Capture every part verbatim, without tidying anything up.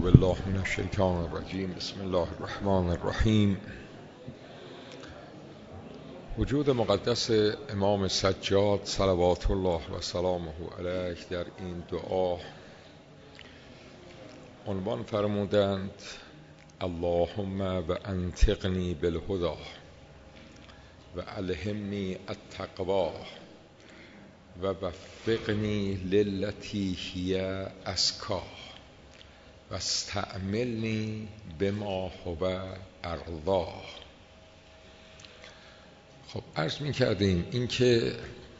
بالله من الشیطان الرجیم. بسم الله الرحمن الرحیم. وجود مقدس امام سجاد صلوات الله و سلامه علیه در این دعا عنوان فرمودند: اللهم و انطقنی بالهدی و الهمنی التقوی و وفقنی للتی هی ازکی و استعملنی بما هو ارضی. خب عرض می کردیم این که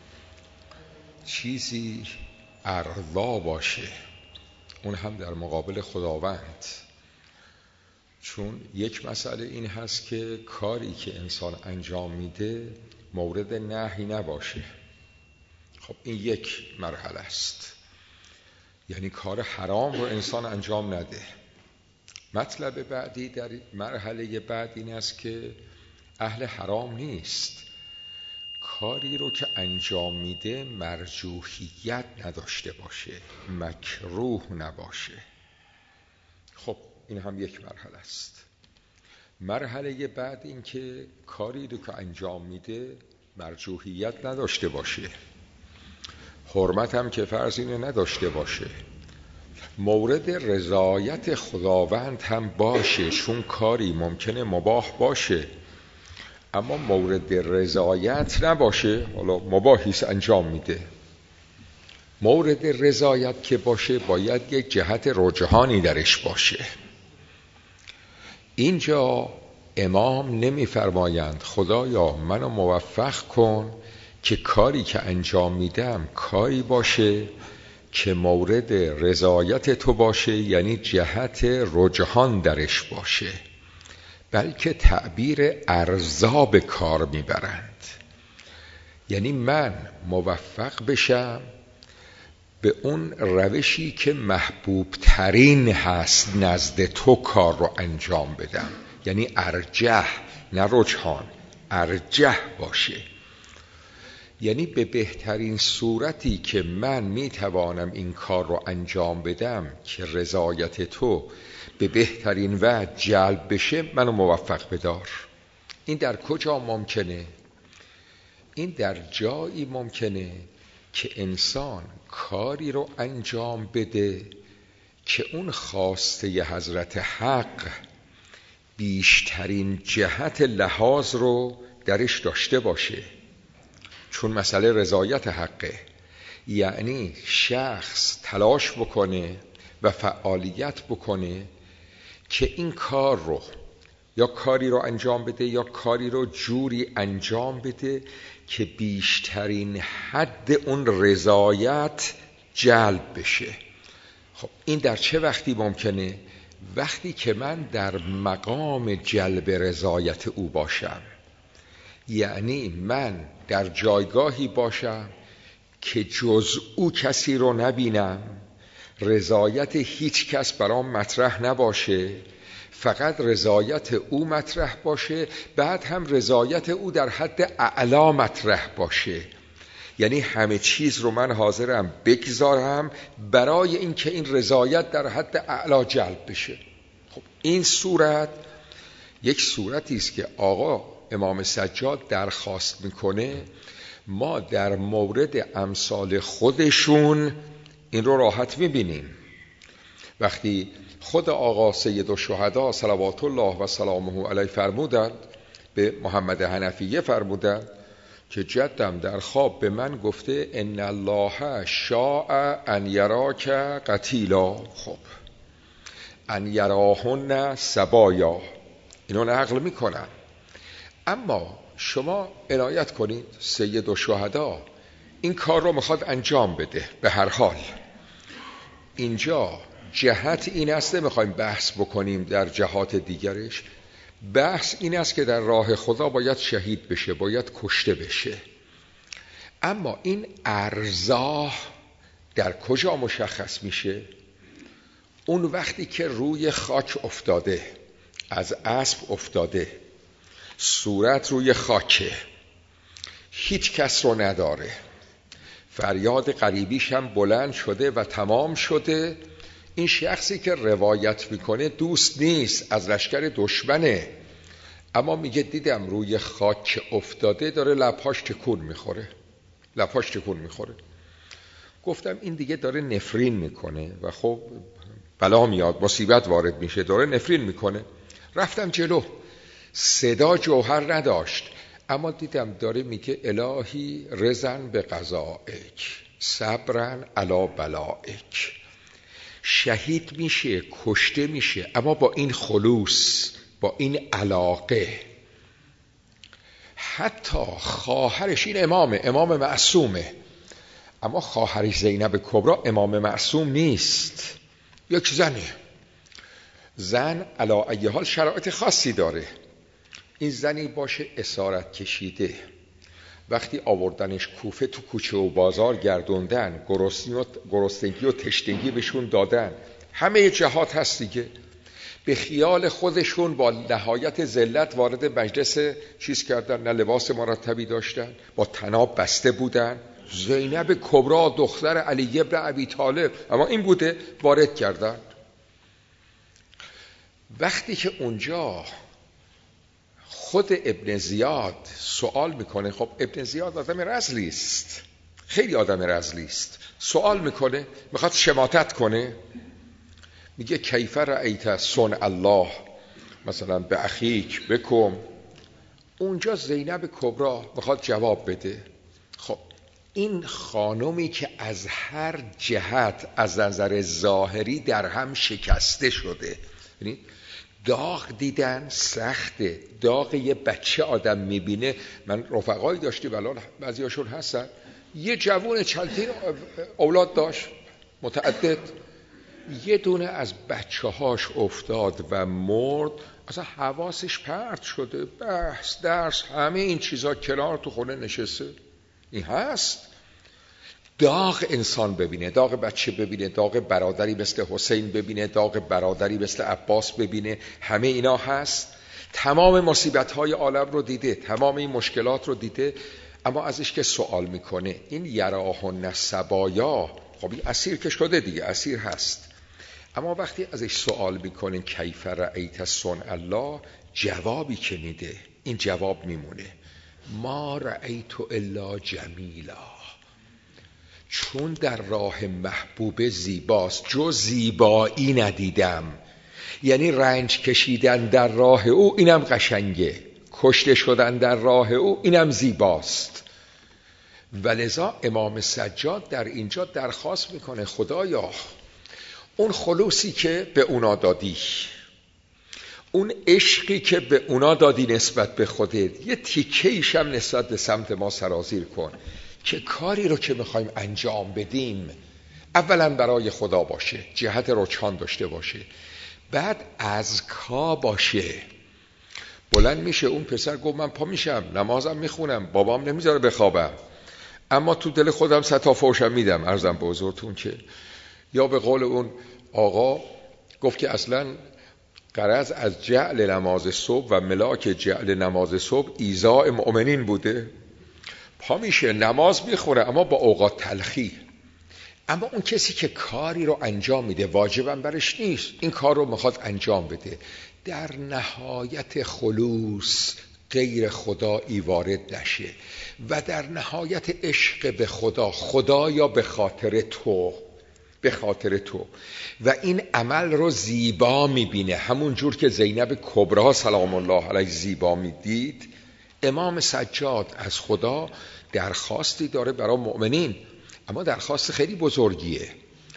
چیزی ارضا باشه، اون هم در مقابل خداوند، چون یک مسئله این هست که کاری که انسان انجام میده مورد نهی نباشه. خب این یک مرحله است، یعنی کار حرام رو انسان انجام نده. مطلب بعدی در مرحله بعد این است که اهل حرام نیست، کاری رو که انجام میده مرجوحیت نداشته باشه، مکروه نباشه. خب این هم یک مرحله است. مرحله بعد این که کاری رو که انجام میده مرجوحیت نداشته باشه، حرمت هم که فرض اینه نداشته باشه، مورد رضایت خداوند هم باشه، چون کاری ممکنه مباح باشه اما مورد رضایت نباشه، حالا مباحیست انجام میده. مورد رضایت که باشه باید یک جهت رجحانی درش باشه. اینجا امام نمیفرمایند خدایا منو موفق کن که کاری که انجام میدم کاری باشه که مورد رضایت تو باشه، یعنی جهت رجحان درش باشه، بلکه تعبیر ارضا به کار میبرند. یعنی من موفق بشم به اون روشی که محبوب ترین هست نزد تو کار رو انجام بدم، یعنی ارجح، نه رجحان، ارجح باشه. یعنی به بهترین صورتی که من میتوانم این کار رو انجام بدم که رضایت تو به بهترین وجه جلب بشه منو موفق بدار. این در کجا ممکنه؟ این در جایی ممکنه که انسان کاری رو انجام بده که اون خواسته ی حضرت حق بیشترین جهت لحاظ رو درش داشته باشه، چون مسئله رضایت حقه. یعنی شخص تلاش بکنه و فعالیت بکنه که این کار رو یا کاری رو انجام بده یا کاری رو جوری انجام بده که بیشترین حد اون رضایت جلب بشه. خب این در چه وقتی ممکنه؟ وقتی که من در مقام جلب رضایت او باشم، یعنی من در جایگاهی باشم که جز او کسی رو نبینم، رضایت هیچ کس برام مطرح نباشه، فقط رضایت او مطرح باشه، بعد هم رضایت او در حد اعلا مطرح باشه. یعنی همه چیز رو من حاضرم بگذارم برای اینکه این رضایت در حد اعلا جلب بشه. خب این صورت یک صورتی است که آقا امام سجاد درخواست میکنه ما در مورد امثال خودشون این رو راحت میبینیم. وقتی خود آقا سید الشهدا صلوات الله و سلامه علیه فرمودند، به محمد حنفیه فرمودند که جدم در خواب به من گفته ان الله شاء ان یراک قتیلا. خب ان یراهن سبایا، اینو نقل میکنم. اما شما عنایت کنید سید الشهدا این کار رو میخواد انجام بده. به هر حال اینجا جهت این است، نمیخوایم بحث بکنیم در جهات دیگرش، بحث این است که در راه خدا باید شهید بشه، باید کشته بشه. اما این ارزا در کجا مشخص میشه؟ اون وقتی که روی خاک افتاده، از اسب افتاده، صورت روی خاکه، هیچ کس رو نداره، فریاد غریبیش هم بلند شده و تمام شده، این شخصی که روایت میکنه دوست نیست، از لشکر دشمنه، اما میگه دیدم روی خاک افتاده داره لبهاش تکون میخوره، لبهاش تکون میخوره. گفتم این دیگه داره نفرین میکنه و خب بلا میاد، مصیبت وارد میشه، داره نفرین میکنه. رفتم جلو، صدا جوهر نداشت، اما دیدم داره میگه الهی رزن به قضائک صبرن علی بلائک. شهید میشه، کشته میشه، اما با این خلوص، با این علاقه. حتی خواهرش، این امامه، امام معصومه، اما خواهرش زینب کبرا امام معصوم نیست، یک زنه. زن علی ای حال شرایط خاصی داره. این زنی باشه اسارت کشیده، وقتی آوردنش کوفه تو کوچه و بازار گردوندن، گرسنگی و تشنگی بهشون دادن، همه جهات هست دیگه. به خیال خودشون با نهایت ذلت وارد مجلس چیز کردن، نه لباس مرتبی داشتن، با طناب بسته بودن. زینب کبرا دختر علی ابن ابی طالب، اما این بوده، وارد کردن. وقتی که اونجا خود ابن زیاد سوال میکنه، خب ابن زیاد آدم رذلی است، خیلی آدم رذلی است، سوال میکنه، میخواد شماتت کنه، میگه کیف رأیت صنع الله مثلا به اخیک بکم. اونجا زینب کبرا میخواد جواب بده. خب این خانمی که از هر جهت از نظر ظاهری در هم شکسته شده، یعنی داغ دیدن سخته، داغ یه بچه آدم میبینه. من رفقایی داشتی بلال، بعضی هاشون هستن، یه جوون چندین اولاد داشت متعدد، یه دونه از بچه هاش افتاد و مرد، اصلا حواسش پرت شده، بحث درس همه این چیزا کنار تو خونه نشسته. این هست داغ انسان ببینه، داغ بچه ببینه، داغ برادری مثل حسین ببینه، داغ برادری مثل عباس ببینه، همه اینا هست. تمام مصیبت‌های عالم رو دیده، تمام این مشکلات رو دیده، اما ازش که سوال میکنه این یراهن سبایا، خب این اسیر که شده دیگه، اسیر هست، اما وقتی ازش سوال میکنه کیف رأیت صنع الله، جوابی که میده این جواب میمونه، ما رأیت الا جمیلا، چون در راه محبوب زیباست جز زیبایی ندیدم. یعنی رنج کشیدن در راه او اینم قشنگه، کشته شدن در راه او اینم زیباست. ولذا امام سجاد در اینجا درخواست میکنه خدایا اون خلوصی که به اونا دادی، اون عشقی که به اونا دادی نسبت به خودت، یه تیکه ایشم نسبت به سمت ما سرازیر کن که کاری رو که میخوایم انجام بدیم اولا برای خدا باشه، جهت رجحان داشته باشه، بعد اذکا باشه. بلند میشه اون پسر گفت من پا میشم نمازم میخونم، بابام نمیذاره بخوابم، اما تو دل خودم ستا فوشم میدم. عرضم به حضورتون که یا به قول اون آقا گفت که اصلا غرض از جعل نماز صبح و ملاک جعل نماز صبح ایذاء مؤمنین بوده. پا میشه نماز میخوره اما با اوقات تلخی. اما اون کسی که کاری رو انجام میده واجبم برش نیست، این کار رو میخواد انجام بده، در نهایت خلوص غیر خدایی وارد نشه و در نهایت عشق به خدا، خدا یا به خاطر تو، به خاطر تو، و این عمل رو زیبا میبینه، همون جور که زینب کبرا سلام الله علیه زیبا میدید. امام سجاد از خدا درخواستی داره برای مؤمنین، اما درخواست خیلی بزرگیه.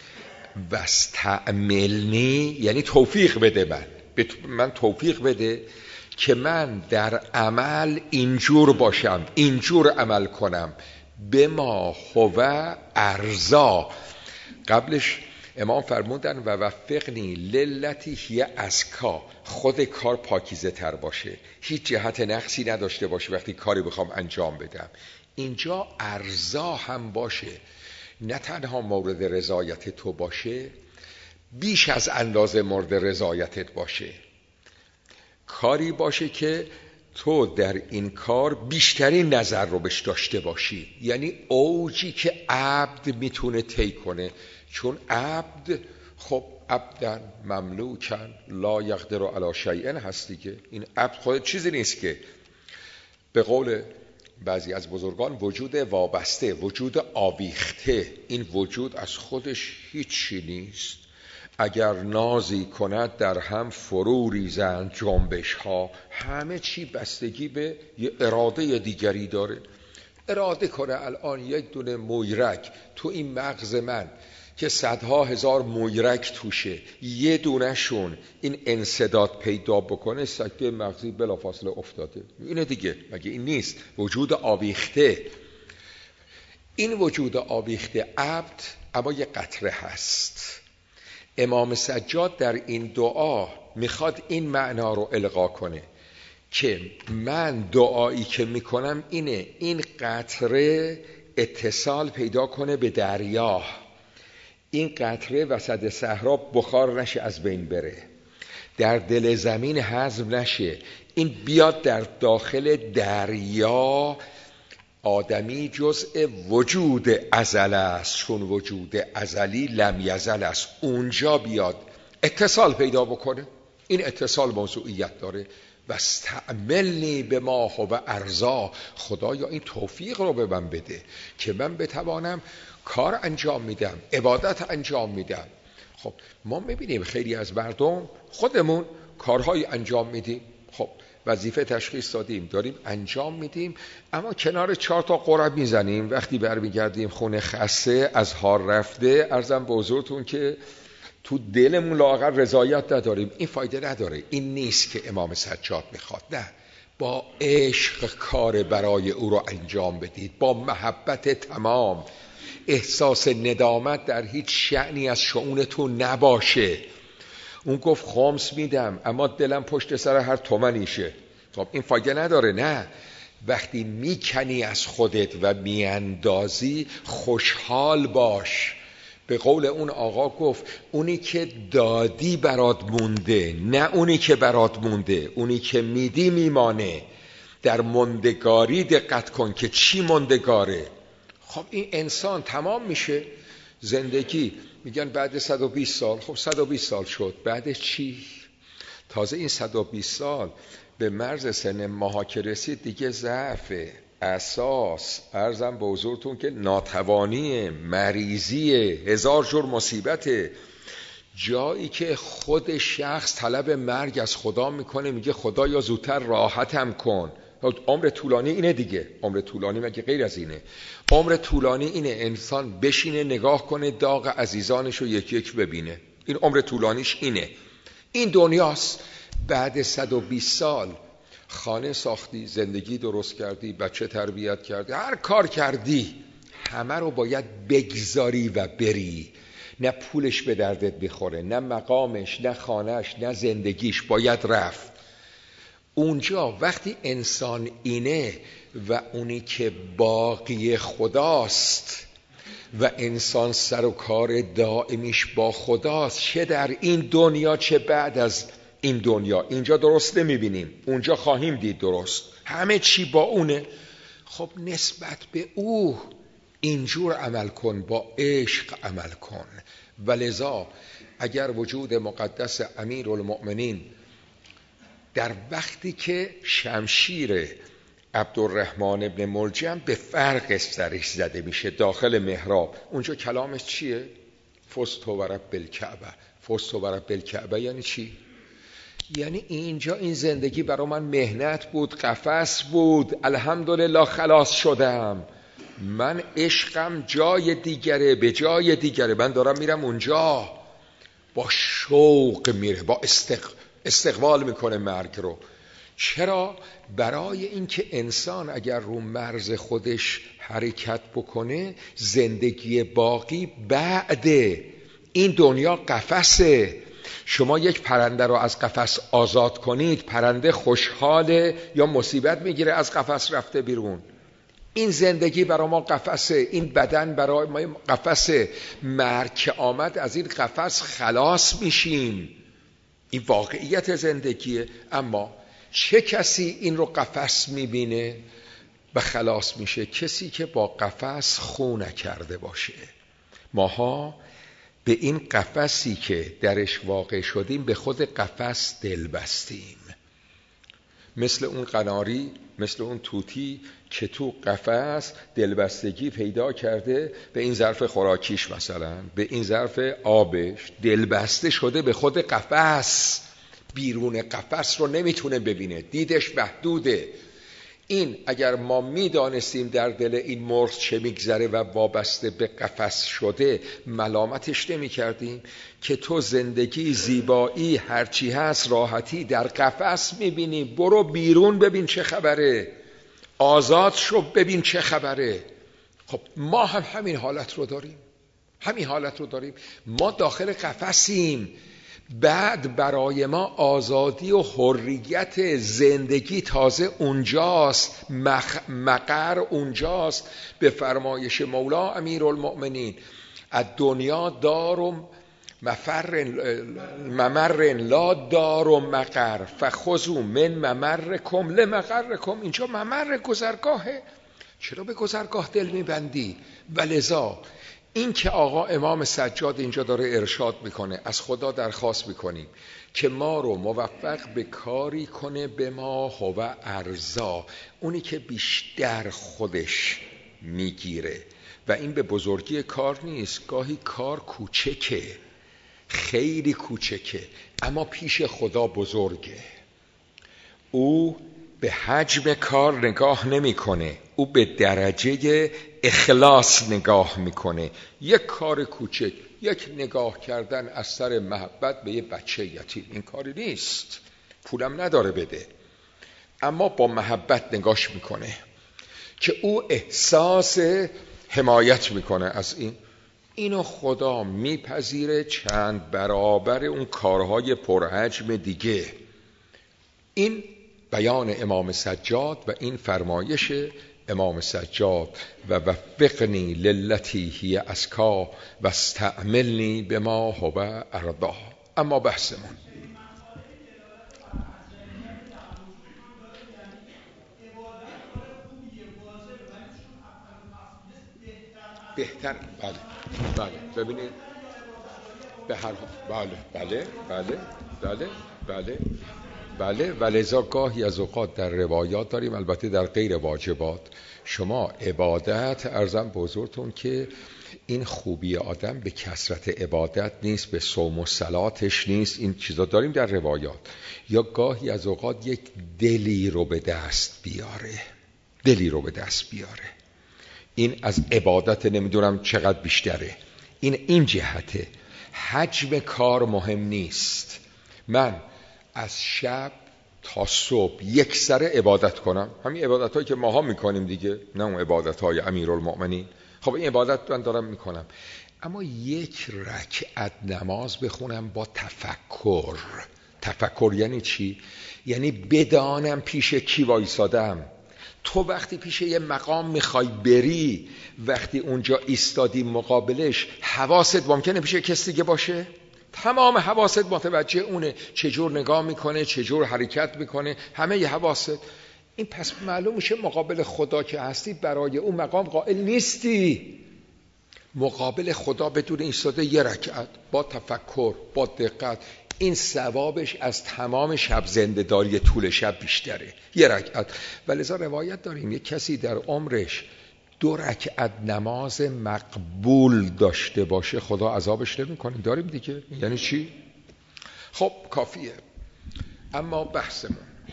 واستعملنی یعنی توفیق بده، من من توفیق بده که من در عمل اینجور باشم، اینجور عمل کنم، به ما هو ارزا. قبلش امام فرمودن و وفقنی للتی هی ازکا، خود کار پاکیزه تر باشه، هیچ جهت نقصی نداشته باشه وقتی کاری بخوام انجام بدم. اینجا ارزا هم باشه، نه تنها مورد رضایت تو باشه، بیش از اندازه مورد رضایتت باشه. کاری باشه که تو در این کار بیشترین نظر رو بهش داشته باشی، یعنی اوجی که عبد میتونه طی کنه. چون عبد خب عبدا مملوکا لا یقدر علی شیء هست دیگه. این عبد خود چیزی نیست که به قول بعضی از بزرگان وجود وابسته، وجود آویخته. این وجود از خودش هیچی نیست. اگر نازی کند در هم فرو ریزند جنبش ها. همه چی بستگی به یه اراده دیگری داره. اراده کنه الان یک دونه مویرک تو این مغز من که صدها هزار مویرک توشه، یه دونه شون این انسداد پیدا بکنه، سکته مغزی بلافاصله افتاده. اینه دیگه، مگه این نیست وجود آویخته؟ این وجود آویخته عبد اما یه قطره هست. امام سجاد در این دعا میخواد این معنا رو القا کنه که من دعایی که میکنم اینه این قطره اتصال پیدا کنه به دریا، این قطره وسط صحرا بخار نشه از بین بره، در دل زمین هضم نشه، این بیاد در داخل دریا. آدمی جزء وجود ازل است، چون وجود ازلی لم یزل است، اونجا بیاد اتصال پیدا بکنه. این اتصال موضوعیت داره. و استعملنی به ما هو ارضا، خدایا این توفیق رو به من بده که من بتوانم کار انجام میدم، عبادت انجام میدم. خب ما میبینیم خیلی از مردم خودمون کارهای انجام میدیم، خب وظیفه تشخیص دادیم داریم انجام میدیم، اما کنار چهار تا قرب میزنیم. وقتی برمیگردیم خونه خسته از حال رفته، عرضم به حضورتون که تو دلمون لااقل رضایت نداریم. این فایده نداره. این نیست که امام سجاد میخواد. نه، با عشق کار برای او رو انجام بدید، با محبت تمام. احساس ندامت در هیچ شأنی از شؤونتون نباشه. اون گفت خمس میدم اما دلم پشت سر هر تومنیشه. خب این فایده نداره. نه، وقتی میکنی از خودت و میاندازی خوشحال باش. به قول اون آقا گفت اونی که دادی برات مونده، نه اونی که برات مونده. اونی که میدی میمانه. در موندگاری دقت کن که چی موندگاره. خب این انسان تمام میشه زندگی، میگن بعد صد و بیست سال. خب صد و بیست سال شد، بعد چی؟ تازه این صد و بیست سال به مرز سن ماها که رسید دیگه ضعف اساس، عرضم به حضورتون که ناتوانی، مریضی، هزار جور مصیبت. جایی که خود شخص طلب مرگ از خدا میکنه، میگه خدا یا زودتر راحتم کن. عمر طولانی اینه دیگه. عمر طولانی مگه غیر از اینه؟ عمر طولانی اینه انسان بشینه نگاه کنه داغ عزیزانش رو یک یک ببینه. این عمر طولانیش اینه. این دنیاست. بعد صد و بیست سال خانه ساختی، زندگی درست کردی، بچه تربیت کردی، هر کار کردی، همه رو باید بگذاری و بری. نه پولش به دردت بخوره، نه مقامش، نه خانهش، نه زندگیش، باید رفت. اونجا وقتی انسان اینه و اونی که باقی خداست و انسان سر و کار دائمیش با خداست، چه در این دنیا چه بعد از این دنیا. اینجا درست نمیبینیم، اونجا خواهیم دید درست. همه چی با اونه. خب نسبت به او اینجور عمل کن، با عشق عمل کن. ولذا اگر وجود مقدس امیرالمؤمنین در وقتی که شمشیر عبدالرحمن ابن ملجم به فرق سرش زده میشه داخل محراب، اونجا کلامش چیه؟ فزت و رب الکعبه. فزت و رب الکعبه یعنی چی؟ یعنی اینجا این زندگی برای من مهنت بود، قفس بود، الحمدلله خلاص شدم. من عشقم جای دیگره، به جای دیگره، من دارم میرم اونجا. با شوق میره، با استق... استقبال میکنه مرگ رو. چرا؟ برای اینکه انسان اگر رو مرز خودش حرکت بکنه، زندگی باقی بعد این دنیا قفسه. شما یک پرنده رو از قفس آزاد کنید، پرنده خوشحاله یا مصیبت میگیره از قفس رفته بیرون؟ این زندگی برای ما قفسه، این بدن برای ما قفسه. مرگ که آمد از این قفس خلاص میشیم. این واقعیت زندگیه. اما چه کسی این رو قفس میبینه و خلاص میشه؟ کسی که با قفس خو نکرده باشه. ماها به این قفسی که درش واقع شدیم به خود قفس دل بستیم. مثل اون قناری، مثل اون طوطی که تو قفس دلبستگی پیدا کرده به این ظرف خوراکیش، مثلا به این ظرف آبش دلبسته شده به خود قفس، بیرون قفس رو نمیتونه ببینه، دیدش محدوده. این اگر ما میدانستیم در دل این مرغ چه میگذره و وابسته به قفس شده، ملامتش نمی کردیم که تو زندگی، زیبایی، هرچی هست، راحتی در قفس میبینی، برو بیرون ببین چه خبره، آزاد شو ببین چه خبره. خب ما هم همین حالت رو داریم، همین حالت رو داریم. ما داخل قفسیم، بعد برای ما آزادی و حریت زندگی تازه اونجاست، مخ... مقر اونجاست. به فرمایش مولا امیرالمؤمنین الدنیا دار مفر ممر لا دار مقر فخذوا من ممرکم لمقرکم. اینجا ممر گذرگاهه، چرا به گذرگاه دل میبندی؟ ولذا این که آقا امام سجاد اینجا داره ارشاد میکنه، از خدا درخواست میکنیم که ما رو موفق به کاری کنه به ما هو ارزا، اونی که بیشتر خودش میگیره. و این به بزرگی کار نیست، گاهی کار کوچکه، خیلی کوچکه، اما پیش خدا بزرگه. او به حجم کار نگاه نمیکنه، او به درجه اخلاص نگاه میکنه. یک کار کوچک، یک نگاه کردن از سر محبت به یه بچه یتیم، این کاری نیست، پولم نداره بده، اما با محبت نگاش میکنه که او احساس حمایت میکنه از این. اینو خدا میپذیره چند برابر اون کارهای پرحجم دیگه. این بیان امام سجاد و این فرمایش امام سجاد و وفقنی للتی هی اسکا و استعملنی بما هو ارضا. اما بحثمون بهتر، بله بله ببینید به هر حال، بله بله بله بله بله بله. ولذا گاهی از اوقات در روایات داریم، البته در غیر واجبات، شما عبادت، عرضم به حضورتون که این خوبی آدم به کثرت عبادت نیست، به صوم و صلاتش نیست، این چیزا داریم در روایات. یا گاهی از اوقات یک دلی رو به دست بیاره، دلی رو به دست بیاره. این از عبادت نمیدونم چقدر بیشتره. این این جهته، حجم کار مهم نیست. من از شب تا صبح یک سر عبادت کنم، همین عبادت هایی که ماها میکنیم دیگه، نه اون عبادت های امیرالمؤمنین. خب این عبادت من دارم میکنم، اما یک رکعت نماز بخونم با تفکر. تفکر یعنی چی؟ یعنی بدانم پیش کی وایسادم. تو وقتی پیش یه مقام میخوای بری، وقتی اونجا ایستادی مقابلش، حواست ممکنه پیش کسی دیگه باشه، تمام حواست متوجه اونه، چجور نگاه میکنه، چجور حرکت میکنه، همه ی حواست. این پس معلوم میشه مقابل خدا که هستی برای اون مقام قائل نیستی. مقابل خدا بدون ایستاده یه رکعت با تفکر، با دقت، این ثوابش از تمام شب زنده‌داری طول شب بیشتره، یه رکعت. ولذا روایت داریم یک کسی در عمرش دو رکعت نماز مقبول داشته باشه خدا عذابش نمی‌کنه. داریم دیگه. یعنی چی؟ خب کافیه. اما بحثمون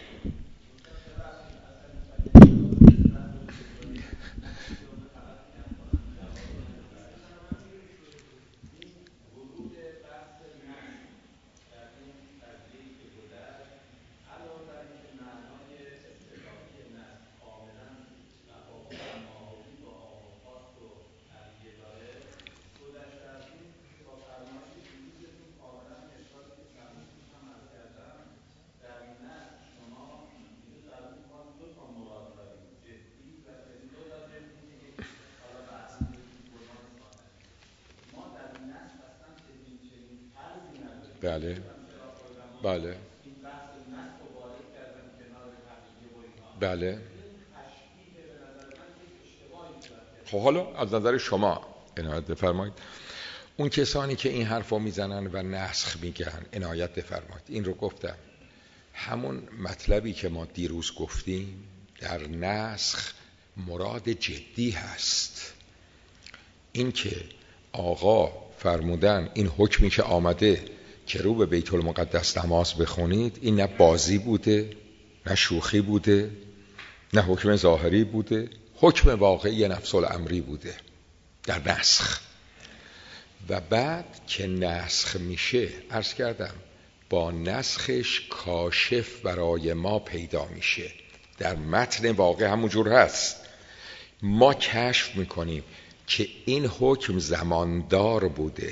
بله بله بله. خب حالا از نظر شما عنایت بفرمایید. اون کسانی که این حرفا میزنن و نسخ میگن عنایت بفرمایید. این رو گفتم، همون مطلبی که ما دیروز گفتیم در نسخ مراد جدی هست. این که آقا فرمودن این حکمی که آمده که رو به بیت المقدس نماز بخونید، این نه بازی بوده، نه شوخی بوده، نه حکم ظاهری بوده، حکم واقعی نفس الامری بوده در نسخ. و بعد که نسخ میشه، عرض کردم با نسخش کاشف برای ما پیدا میشه. در متن واقع همونجور هست، ما کشف میکنیم که این حکم زماندار بوده.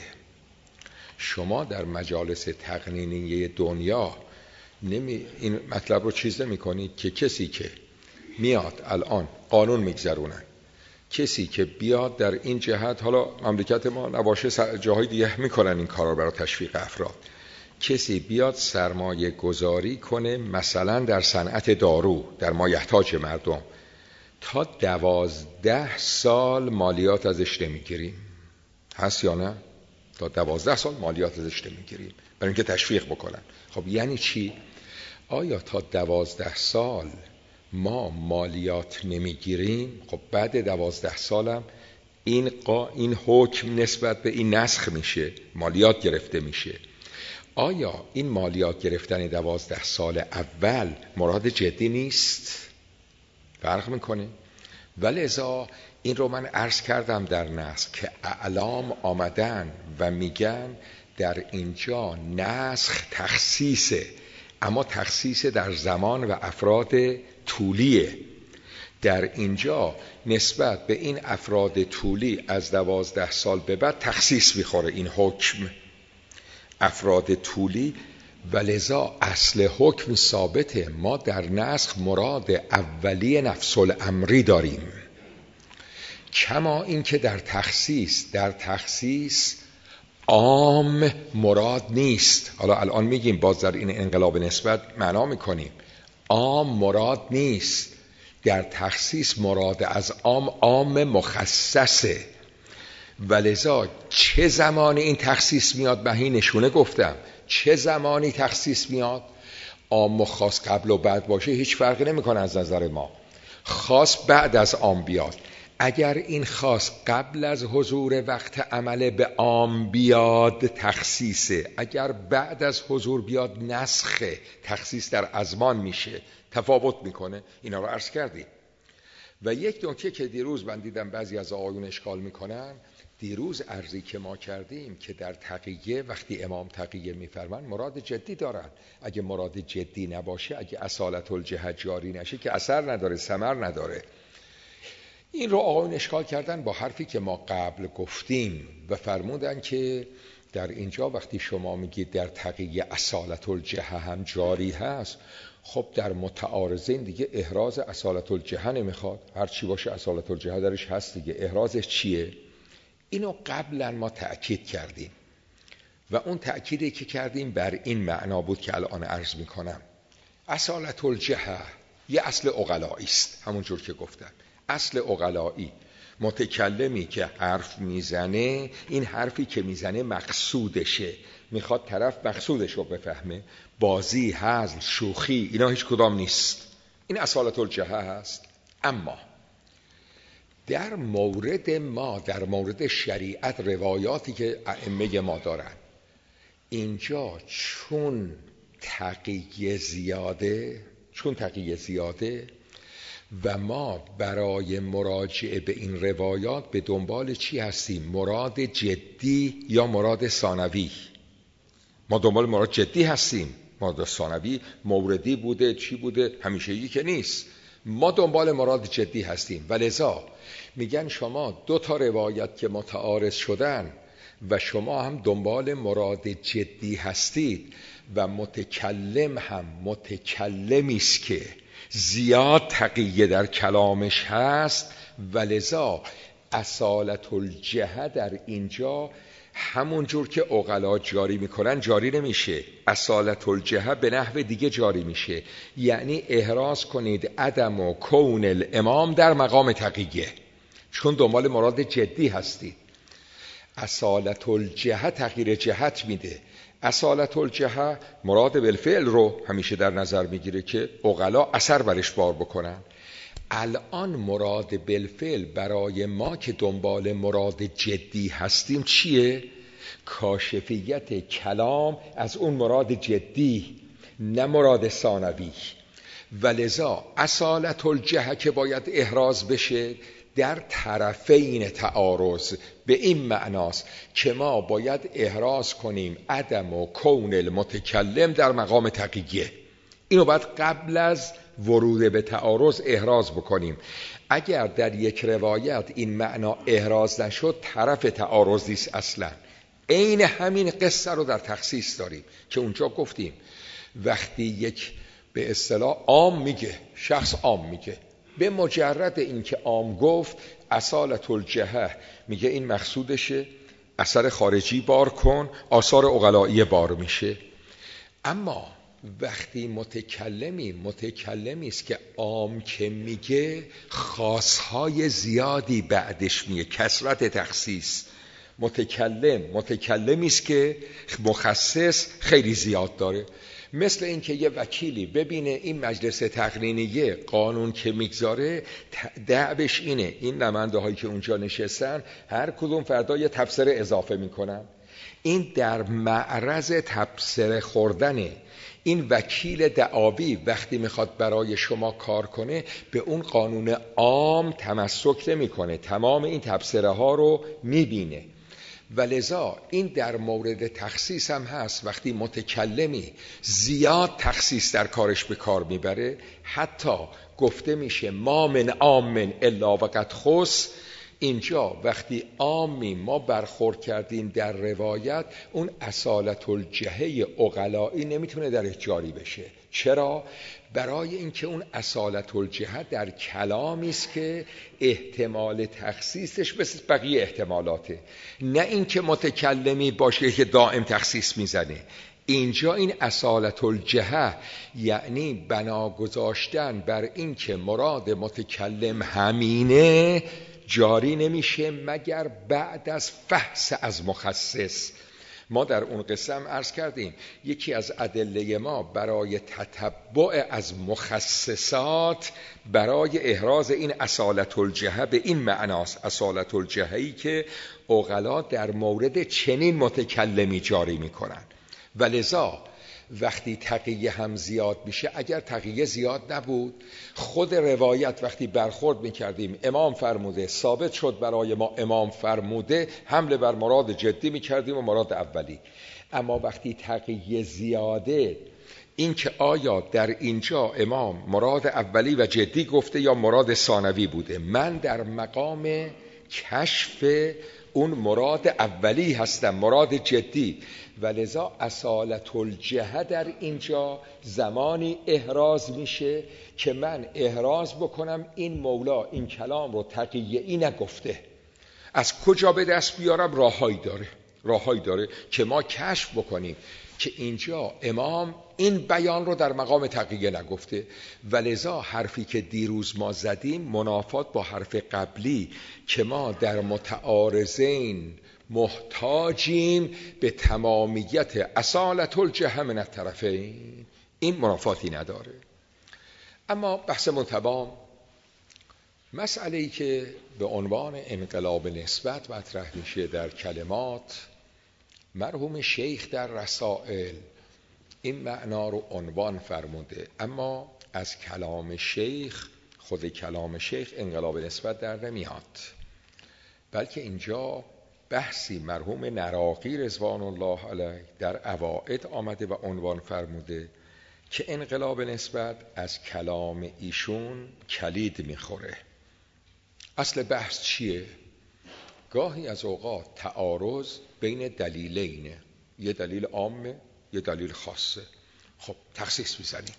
شما در مجالس تقنینی دنیا نمی این مطلب رو چیز نمی کنید که کسی که میاد الان قانون میگذرونن، کسی که بیاد در این جهت، حالا مملکت ما نباشه جاهای دیگه میکنن این کارا برای تشویق افراد، کسی بیاد سرمایه گذاری کنه مثلا در صنعت دارو در مایحتاج مردم، تا دوازده سال مالیات ازش نمیگیریم. هست یا نه؟ تا دوازده سال مالیات ازش نمیگیریم برای اینکه تشویق بکنن. خب یعنی چی؟ آیا تا دوازده سال ما مالیات نمیگیریم؟ خب بعد دوازده سالم این قا این حکم نسبت به این نسخ میشه، مالیات گرفته میشه. آیا این مالیات گرفتن دوازده سال اول مراد جدی نیست؟ فرق میکنه. ولذا این رو من عرض کردم در نسخ که اعلام آمدن و میگن در اینجا نسخ تخصیصه، اما تخصیص در زمان و افراد طولیه. در اینجا نسبت به این افراد طولی از دوازده سال به بعد تخصیص میخوره این حکم، افراد طولی. ولذا اصل حکم ثابته. ما در نسخ مراد اولی نفس الامری داریم، کما این که در تخصیص در تخصیص عام مراد نیست. حالا الان میگیم باز در این انقلاب نسبت معنا میکنیم عام مراد نیست، در تخصیص مراد از عام عام مخصصه. ولذا چه زمانی این تخصیص میاد؟ به این نشونه گفتم چه زمانی تخصیص میاد. عام و خاص قبل و بعد باشه هیچ فرقی نمیکنه از نظر ما. خاص بعد از عام بیاد. اگر این خاص قبل از حضور وقت عمل به عام بیاد تخصیصه، اگر بعد از حضور بیاد نسخه. تخصیص در ازمان میشه، تفاوت میکنه. اینا رو عرض کردیم. و یک نکته که دیروز من دیدم بعضی از آقایون اشکال میکنن، دیروز عرضی که ما کردیم که در تقیه وقتی امام تقیه میفرمان مراد جدی دارن. اگه مراد جدی نباشه، اگه اصالت الجهت جاری نشه که اثر نداره، ثمر نداره. این رو آقایون اشکال کردن با حرفی که ما قبل گفتیم و فرمودن که در اینجا وقتی شما میگید در تقیه اصالت الجهت هم جاری هست، خب در متعارضین دیگه احراز اصالت الجهت نمیخواد، هر چی باشه اصالت الجهت درش هست دیگه، احرازش چیه؟ اینو قبلا ما تأکید کردیم و اون تأکیدی که کردیم بر این معنا بود که الان عرض میکنم. اصالت الجهت یه اصل عقلایی است، همونجور که گفتم اصل عقلایی. متکلمی که حرف میزنه، این حرفی که میزنه مقصودشه، میخواد طرف مقصودش رو بفهمه. بازی، هزل، شوخی اینا هیچ کدام نیست. این اصالت الجهت هست. اما در مورد ما، در مورد شریعت، روایاتی که ائمه ما دارن، اینجا چون تقیه زیاده چون تقیه زیاده و ما برای مراجعه به این روایات به دنبال چی هستیم؟ مراد جدی یا مراد ثانوی؟ ما دنبال مراد جدی هستیم. مراد ثانوی موردی بوده چی بوده همیشه یکی که نیست. ما دنبال مراد جدی هستیم. ولذا میگن شما دو تا روایت که متعارض شدن و شما هم دنبال مراد جدی هستید و متکلم هم متکلمی است که زیاد تقیه در کلامش هست، ولذا اصالت الجهت در اینجا همون جور که عقلا جاری میکنن جاری نمیشه، اصالت الجهت به نحو دیگه جاری میشه. یعنی احراز کنید عدم و کون الامام در مقام تقیه، چون دنبال مراد جدی هستید. اصالت الجهه تغییر جهت میده. اصالت الجهه مراد بالفعل رو همیشه در نظر میگیره که عقلا اثر برش بار بکنن. الان مراد بالفعل برای ما که دنبال مراد جدی هستیم چیه؟ کاشفیت کلام از اون مراد جدی، نه مراد ثانوی. ولذا اصالت الجهه که باید احراز بشه در طرفین تعارض، به این معناست که ما باید احراز کنیم عدم و کون المتکلم در مقام تقیه. اینو باید قبل از ورود به تعارض احراز بکنیم. اگر در یک روایت این معنا احراز نشد طرف تعارضی است اصلا. عین همین قصه رو در تخصیص داریم که اونجا گفتیم وقتی یک به اصطلاح عام میگه، شخص عام میگه، به مجرد اینکه عام گفت اصالت الجهه میگه این مقصودشه، اثر خارجی بار کن، آثار عقلایی بار میشه. اما وقتی متکلمی متکلمی است که عام که میگه خاصهای زیادی بعدش میگه، کثرت تخصیص. متکلم متکلمی است که مخصص خیلی زیاد داره. مثل اینکه یه وکیلی ببینه این مجلس تقنینیه قانون که میگذاره دعوش اینه این نماینده هایی که اونجا نشستن هر کدوم فردا یه تبصره اضافه میکنن. این در معرض تبصره خوردنه. این وکیل دعاوی وقتی میخواد برای شما کار کنه به اون قانون عام تمسک نمیکنه، تمام این تبصره ها رو میبینه. ولذا این در مورد تخصیص هم هست. وقتی متکلمی زیاد تخصیص در کارش به کار میبره، حتی گفته میشه ما من عام الا وقد خص. اینجا وقتی عامی ما برخورد کردیم در روایت، اون اصالت الجهه عقلایی نمیتونه درش جاری بشه. چرا؟ برای اینکه اون اصالت الجهه در کلامی است که احتمال تخصیصش مثل بقیه احتمالاته، نه اینکه متکلمی باشه که دائم تخصیص میزنه. اینجا این اصالت الجهه یعنی بنا گذاشتن بر اینکه مراد متکلم همینه جاری نمیشه مگر بعد از فحص از مخصص. ما در اون قسم عرض کردیم یکی از ادله ما برای تتبع از مخصصات برای احراز این اصالت الجهه به این معناست، اصالت الجهه‌ای که عقلا در مورد چنین متکلمی جاری میکنن. ولذا وقتی تقیه هم زیاد میشه، اگر تقیه زیاد نبود خود روایت وقتی برخورد میکردیم امام فرموده ثابت شد برای ما امام فرموده، حمله بر مراد جدی میکردیم و مراد اولی. اما وقتی تقیه زیاده، این که آیا در اینجا امام مراد اولی و جدی گفته یا مراد ثانوی بوده، من در مقام کشف اون مراد اولی هستم، مراد جدی. ولذا اصالت الجهه در اینجا زمانی احراز میشه که من احراز بکنم این مولا این کلام رو تقیه‌ای نگفته. از کجا به دست بیارم؟ راههایی داره راههایی داره که ما کشف بکنیم که اینجا امام این بیان رو در مقام تقیه نگفته. ولذا حرفی که دیروز ما زدیم منافات با حرف قبلی که ما در متعارضین محتاجیم به تمامیت اصالت الجهه من الطرفین، این منافاتی نداره. اما بحث تمام، مسئله‌ای که به عنوان انقلاب نسبت مطرح میشه در کلمات، مرحوم شیخ در رسائل این معنا رو عنوان فرموده، اما از کلام شیخ، خود کلام شیخ انقلاب نسبت در نمیاد، بلکه اینجا بحثی مرحوم نراقی رضوان الله علیه در اواعد آمده و عنوان فرموده که انقلاب نسبت از کلام ایشون کلید میخوره. اصل بحث چیه؟ گاهی از اوقات تعارض بین دلیلینه، یه دلیل عامه یه دلیل خاصه. خب تخصیص میزنیم،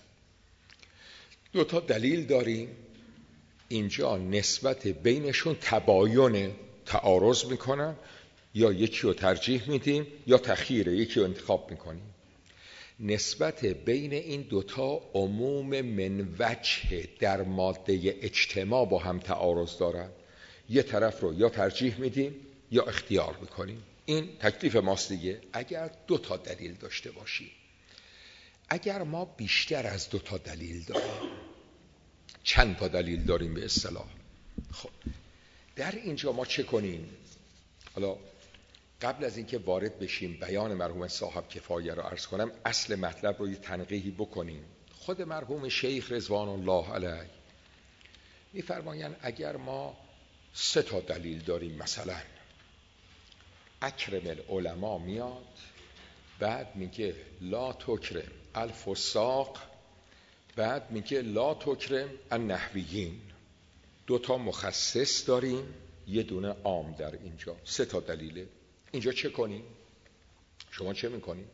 دو تا دلیل داریم، اینجا نسبت بینشون تباینه، تعارض میکنن، یا یکی رو ترجیح میدیم یا تخییره، یکی رو انتخاب میکنیم. نسبت بین این دوتا عموم من وجه در ماده اجتماع با هم تعارض دارن. یه طرف رو یا ترجیح میدیم یا اختیار میکنیم. این تکلیف ماست دیگه. اگر دو تا دلیل داشته باشیم، اگر ما بیشتر از دو تا دلیل داریم، چند تا دلیل داریم به اصطلاح، خب در اینجا ما چه کنیم؟ حالا قبل از اینکه وارد بشیم بیان مرحوم صاحب کفایه رو عرض کنم، اصل مطلب رو یه تنقیحی بکنیم. خود مرحوم شیخ رضوان الله علیه میفرمایند اگر ما سه تا دلیل داریم، مثلا اکرم العلماء میاد، بعد میگه لا تکرم الفساق، بعد میگه لا تکرم النحویین، دو تا مخصص داریم، یه دونه عام در اینجا، سه تا دلیله. اینجا چه کنیم؟ شما چه میکنید؟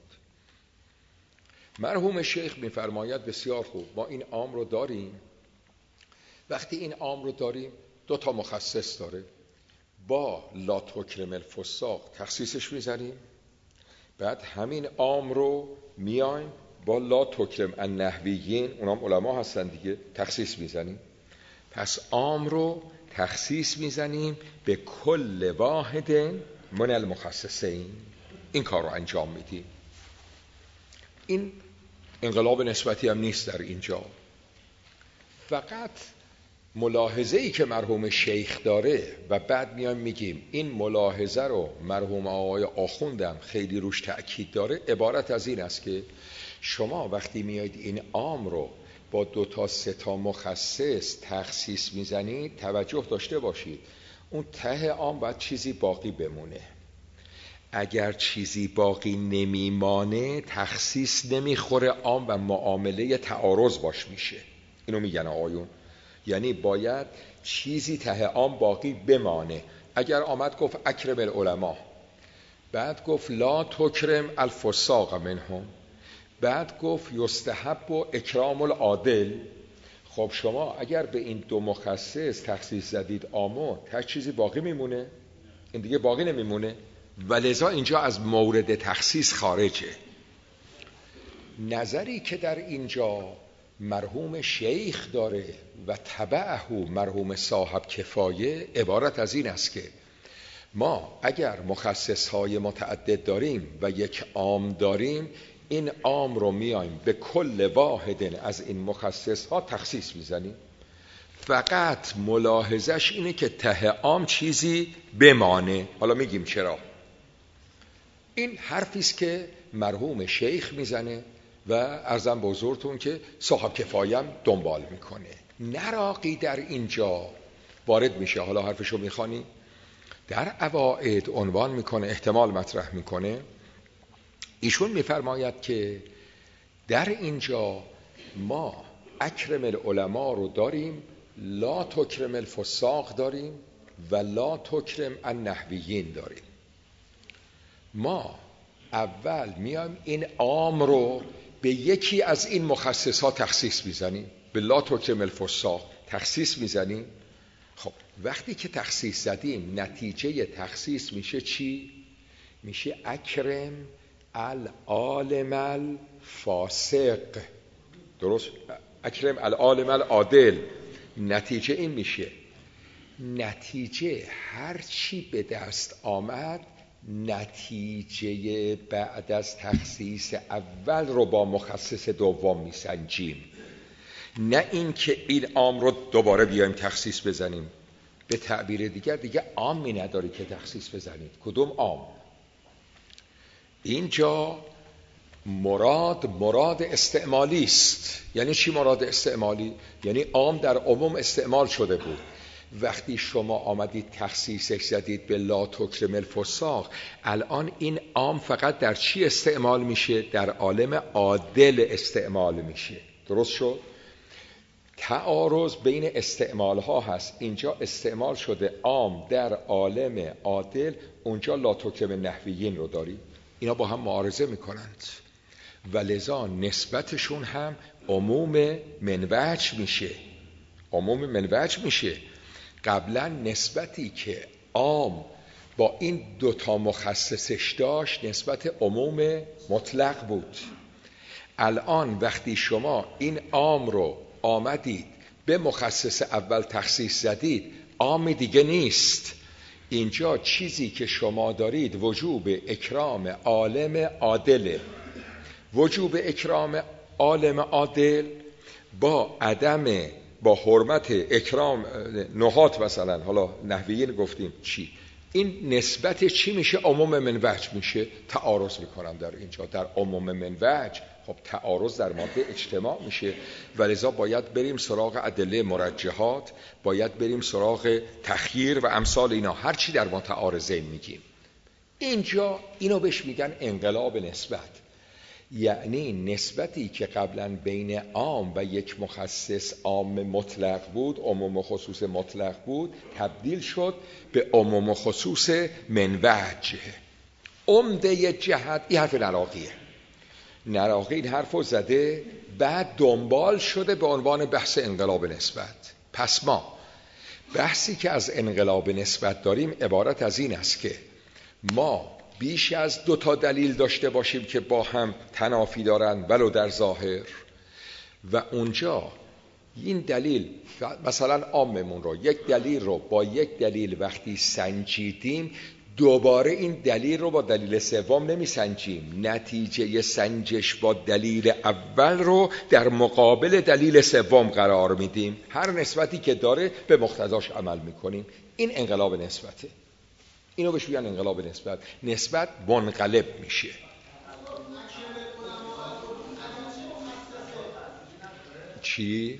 مرحوم شیخ میفرماید بسیار خوب، ما این عام رو داریم، وقتی این عام رو داریم دو تا مخصص داره، با لا تکرم الفساق تخصیصش میزنیم، بعد همین عام رو میایم با لا تکرم النحویین، اونام علما هستن دیگه، تخصیص میزنیم. پس عام رو تخصیص میزنیم به کل واحد من المخصصین، این کار رو انجام میدیم. این انقلاب نسبتی هم نیست در اینجا، فقط ملاحظه ای که مرحوم شیخ داره و بعد میایم میگیم این ملاحظه رو مرحوم آقای آخوندم خیلی روش تأکید داره، عبارت از این است که شما وقتی میایید این عام رو با دو تا سه تا مخصص تخصیص میزنید، توجه داشته باشید اون ته عام باید چیزی باقی بمونه. اگر چیزی باقی نمیمانه تخصیص نمیخوره عام و معامله تعارض باش میشه. اینو میگن آقایون، یعنی باید چیزی ته عام باقی بمانه. اگر آمد گفت اکرم العلماء، بعد گفت لا تکرم الفساق منهم، بعد گفت یستحب و اکرام العادل، خب شما اگر به این دو مخصص تخصیص زدید عامو، تا چیزی باقی میمونه؟ این دیگه باقی نمیمونه، ولذا اینجا از مورد تخصیص خارجه. نظری که در اینجا مرحوم شیخ داره و تبعه مرحوم صاحب کفایه عبارت از این است که ما اگر مخصصهای متعدد داریم و یک عام داریم، این عام رو میایم به کل واحد از این مخصصها تخصیص میزنیم. فقط ملاحظش اینه که ته عام چیزی بمانه. حالا میگیم چرا. این حرفیست که مرحوم شیخ میزنه و عرضم به حضورتون که صاحب کفایم دنبال میکنه. نراقی در اینجا وارد میشه، حالا حرفشو میخوانی در اواعد عنوان میکنه، احتمال مطرح میکنه. ایشون میفرماید که در اینجا ما اکرم العلماء رو داریم، لا تکرم الفساق داریم و لا تکرم النحویین داریم. ما اول میایم این عام رو به یکی از این مخصصات تخصیص میزنیم، به لا تکرم الفساق تخصیص میزنیم. خب وقتی که تخصیص زدیم نتیجه تخصیص میشه چی؟ میشه اکرم العالم الفاسق، درست؟ اکرم العالم العادل. نتیجه این میشه، نتیجه هر چی به دست آمد نتیجه بعد از تخصیص اول رو با مخصص دوم میسنجیم، نه این که این عام رو دوباره بیایم تخصیص بزنیم. به تعبیر دیگر دیگه عامی نداری که تخصیص بزنید. کدوم عام؟ اینجا مراد مراد استعمالی است. یعنی چی مراد استعمالی؟ یعنی عام در عموم استعمال شده بود، وقتی شما آمدید تخصیصش زدید به لا تکرم الفساق، الان این عام فقط در چی استعمال میشه؟ در عالم عادل استعمال میشه. درست شد؟ تعارض بین استعمال ها هست. اینجا استعمال شده عام در عالم عادل، اونجا لا تکرم نحویین رو داری. اینا با هم معارضه میکنند و لذا نسبتشون هم عموم منوج میشه. عموم منوج میشه. قبلا نسبتی که عام با این دوتا مخصصش داشت نسبت عموم مطلق بود. الان وقتی شما این عام رو آمدید به مخصص اول تخصیص زدید، عام دیگه نیست، اینجا چیزی که شما دارید وجوب اکرام عالم عادله. وجوب اکرام عالم عادل با عدم با حرمت اکرام نهات، مثلا حالا نحویین گفتیم چی، این نسبت چی میشه؟ عموم من وجه میشه. تعارض میکنم در اینجا در عموم من وجه. خب تعارض در ماده اجتماع میشه و لذا باید بریم سراغ ادله مرجحات، باید بریم سراغ تخییر و امثال اینا، هر چی در متعارضین میگیم. اینجا اینو بهش میگن انقلاب نسبت، یعنی نسبتی که قبلا بین عام و یک مخصص عام مطلق بود، عموم و خصوص مطلق بود، تبدیل شد به عموم و خصوص من وجه. عمده جهت این حرف نراقیه. نراقی این حرف رو زده، بعد دنبال شده به عنوان بحث انقلاب نسبت. پس ما بحثی که از انقلاب نسبت داریم عبارت از این است که ما بیش از دو تا دلیل داشته باشیم که با هم تنافی دارن ولو در ظاهر، و اونجا این دلیل مثلا عاممون رو، یک دلیل رو با یک دلیل وقتی سنجیدیم، دوباره این دلیل رو با دلیل سوم نمی سنجیم، نتیجه سنجش با دلیل اول رو در مقابل دلیل سوم قرار میدیم، هر نسبتی که داره به مقتضاش عمل میکنیم. این انقلاب نسبته. اینو بهش میگن انقلاب نسبت. نسبت منقلب میشه. چی؟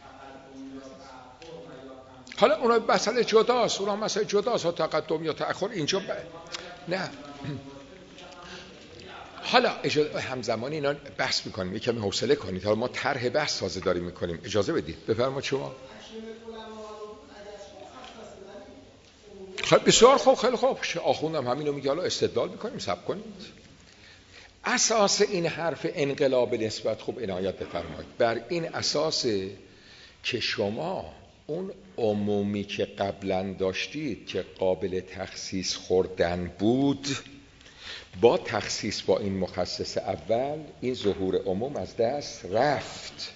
حالا اونا مسئله جداست، اونا مسئله جداست ها، تقدم یا تأخر. اینجا ب... نه حالا اجازه همزمانی اینا بحث میکنیم، یکم حوصله کنید، حالا ما طرح بحث تازه داریم میکنیم، اجازه بدید. بفرمایید شما. خب بسیار خوب، خیلی خوب. آخوندم همینو میگه، حالا استدلال میکنیم، صبر کنید. اساس این حرف انقلاب نسبت خوب عنایت بفرمایید. بر این اساس که شما اون عمومی که قبلا داشتید که قابل تخصیص خوردن بود، با تخصیص با این مخصص اول این ظهور عموم از دست رفت.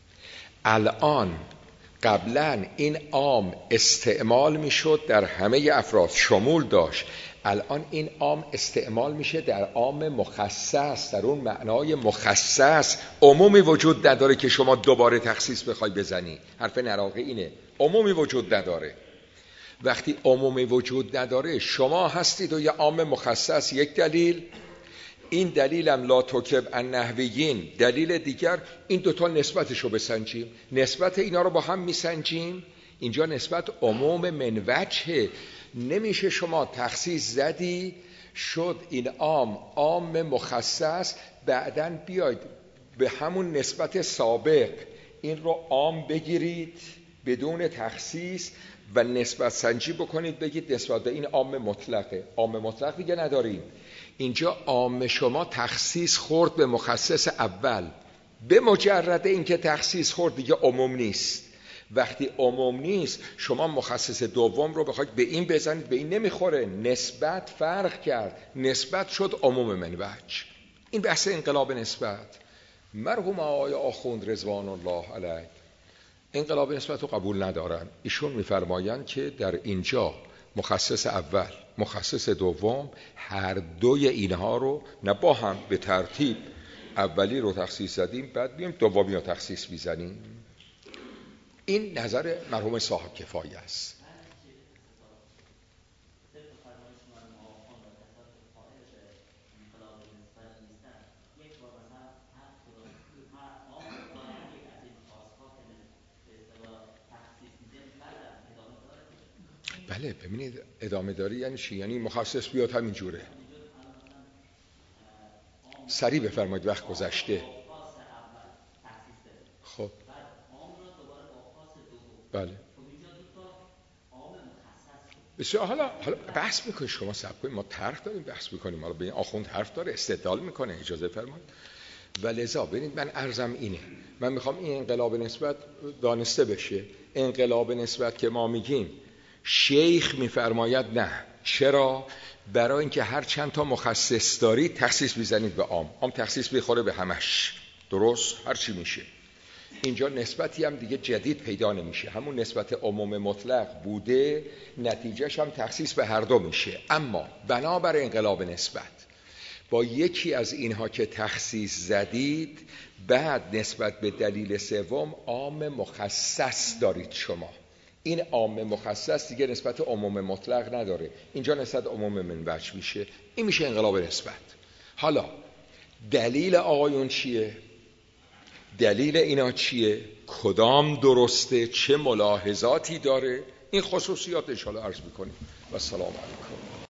الان قبلا این عام استعمال میشد در همه افراد، شمول داشت. الان این عام استعمال میشه در عام مخصص، در اون معنای مخصص. عمومی وجود نداره که شما دوباره تخصیص بخوای بزنی. حرف نراقی اینه، عمومی وجود نداره. وقتی عمومی وجود نداره، شما هستید و یه عام مخصص، یک دلیل، این دلیلم لا تکب النحویین، دلیل دیگر، این دوتا نسبتشو بسنجیم، نسبت اینا رو با هم میسنجیم. اینجا نسبت عموم من وجهه. نمیشه شما تخصیص زدی شد این عام عام مخصص، بعدن بیاید به همون نسبت سابق این رو عام بگیرید بدون تخصیص و نسبت سنجی بکنید، بگید نسبت به این عام مطلقه. عام مطلق دیگه نداریم. اینجا عام شما تخصیص خورد به مخصص اول، به مجرد اینکه تخصیص خورد دیگه عموم نیست. وقتی عموم نیست، شما مخصص دوم رو بخواید به این بزنید، به این نمیخوره. نسبت فرق کرد، نسبت شد عموم من وجه. این بحث انقلاب نسبت. مرحوم آقای آخوند رضوان الله علیه انقلاب نسبت رو قبول ندارن. ایشون میفرمایند که در اینجا مخصص اول، مخصص دوم، هر دوی اینها رو نه با هم به ترتیب اولی رو تخصیص زدیم، بعد بیم دومی رو تخصیص میزنیم. این نظر مرحوم صاحب کفایه است. بله ببینید ادامه داری یعنی چی؟ یعنی مخصص بیاد همین جوره. سریع بفرمایید، وقت گذشته. خب بله بسیار. حالا حالا بحث میکنید شما، صبر کنید، ما طرح داریم بحث میکنیم. حالا به این آخوند حرف داره، استدلال میکنه، اجازه فرمایید. و لذا ببینید من عرضم اینه، من میخوام این انقلاب نسبت دانسته بشه. انقلاب نسبت که ما میگیم، شیخ میفرماید نه. چرا؟ برای اینکه هر چند تا مخصص دارید تخصیص میزنید به عام، عام تخصیص بخوره به همش، درست؟ هر چی میشه. اینجا نسبتی هم دیگه جدید پیدا نمیشه، همون نسبت عموم مطلق بوده، نتیجهش هم تخصیص به هر دو میشه. اما بنابر انقلاب نسبت با یکی از اینها که تخصیص زدید، بعد نسبت به دلیل سوم عام مخصص دارید شما. این عام مخصص دیگه نسبت عموم مطلق نداره، اینجا نسبت عموم منبعش میشه. این میشه انقلاب نسبت. حالا دلیل آقایون چیه؟ دلیل اینا چیه؟ کدام درسته؟ چه ملاحظاتی داره؟ این خصوصیات انشاءالله عرض میکنیم و السلام علیکم.